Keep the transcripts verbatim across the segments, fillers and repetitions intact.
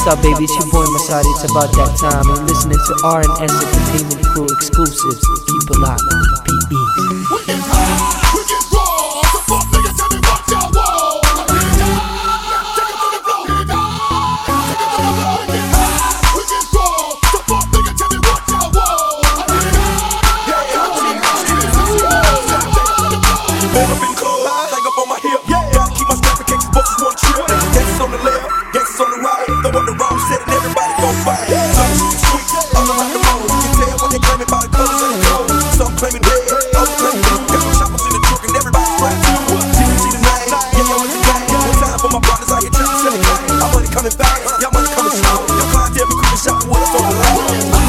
up, baby? It's your boy Masadi. It's about that time. You're listening to R and S Entertainment Crew exclusives. Keep it locked. P E. We get high, we get raw. The fuck niggas tell me what y'all want. Take it to the floor. Take it to the floor. We get high, we get raw. The fuck niggas tell me what y'all want. Yeah, I'm cheating. Man up in the club, hang up on my hip. Gotta keep my strap in case bosses wanna trip. Gangsters on the left, gangsters on the right. Throw up the wrong set and everybody gon' fight. Some sweet, all around the road. You can tell what they claiming by the colors of the clothes. Some claiming red, others claiming blue. Got some choppers in the truck and everybody strapped to. T V C the name, yeah, yo, it's the game. One time for my partners out here trying to sell it. My money coming fast, y'all money coming slow. Your clientele be quick to shop with us on the low.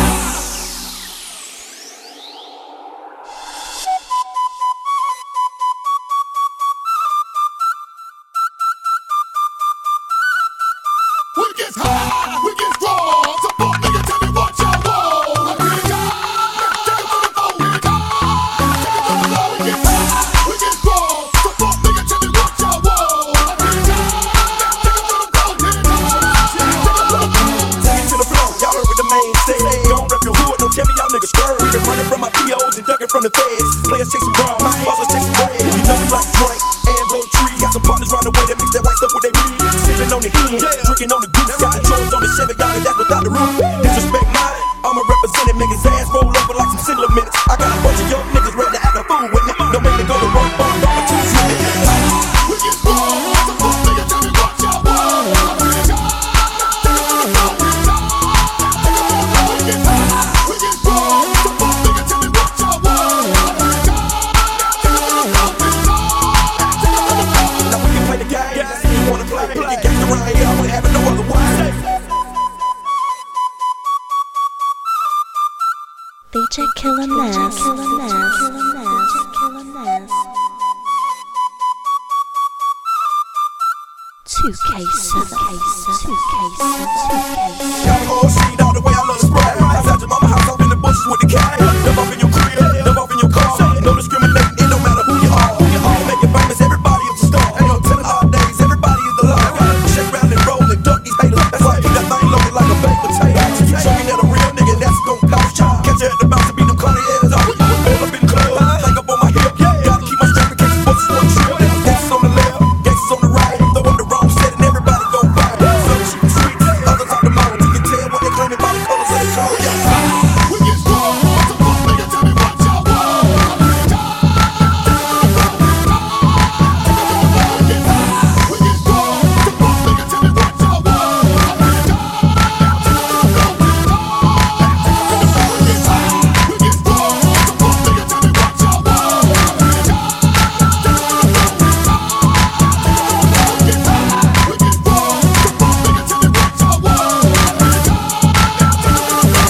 We get high, we get raw. So fuck nigga, tell me what y'all want. Take it to the floor. Take it to the floor. We get high, we get raw. So fuck nigga, tell me what y'all want. Take it to the floor. Take it to the floor. Y'all heard what the man said. Don't rep your hood, don't tell me y'all niggas scared. We been running from my P Os and ducking from the feds. Players chasing bras, ballers chasing bread. You know we like drink and blow tree. Got some partners round the way that mix that white stuff with they weed. Sipping on the hen, drinking on the goose. Got Jones on the Chevy, got it, that's without the roof. Disrespect mine, I'ma represent it, make his ass roll over like some single minutes. I got a bunch of young niggas ready to act a fool with me. Don't make me go to work, fuck, fuck, my two minutes. We get raw, so fuck nigga, tell me what y'all want. We get high, we get raw, so fuck nigga, tell me what y'all want. Now we can play the game, that's if you wanna play. Get gangsta around here, I wouldn't have it no other way. D J Killer Nas, Killer Nas, Killer Nas, Killer Nas. two K seven, two K seven, two K seven. Got the whole street all the way, I love the spray. Outside your mama house, off in the bushes with the cat.